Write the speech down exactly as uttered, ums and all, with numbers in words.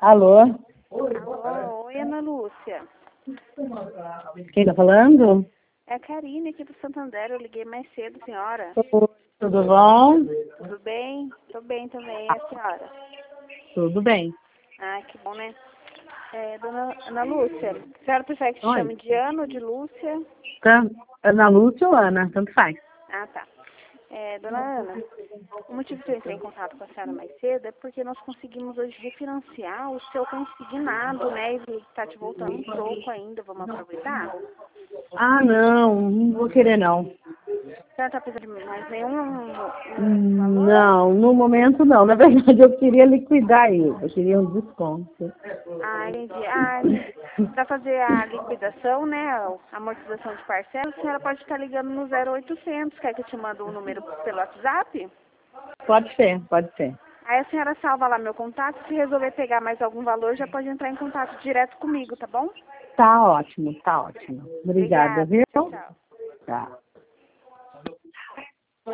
Alô? Alô, oi, Ana Lúcia. Quem tá falando? É a Karine aqui do Santander, eu liguei mais cedo, senhora. Oi, tudo bom? Tudo bem? Tô bem também, e a senhora? Tudo bem. Ah, que bom, né? É, dona Ana Lúcia, a senhora prefere que te Oi. chame de Ana ou de Lúcia? Tá. Ana Lúcia ou Ana? Tanto faz. Ah, tá. É, dona Ana, o motivo que eu entrei em contato com a senhora mais cedo é porque nós conseguimos hoje refinanciar o seu consignado, né? E tá te voltando um troco ainda, vamos aproveitar? Ah, não. Não vou querer, não. A senhora tá precisando de mais nenhum um Hum, valor? Não, no momento não. Na verdade, eu queria liquidar ele. Eu queria um desconto. Ah, entendi. Ah, para fazer a liquidação, né, a amortização de parcela, a senhora pode estar ligando no zero oitocentos. Quer que eu te mande um número pelo WhatsApp? Pode ser, pode ser. Aí a senhora salva lá meu contato. Se resolver pegar mais algum valor, já pode entrar em contato direto comigo, tá bom? Tá ótimo, tá ótimo. Obrigada, Obrigada. viu? Tchau, tchau.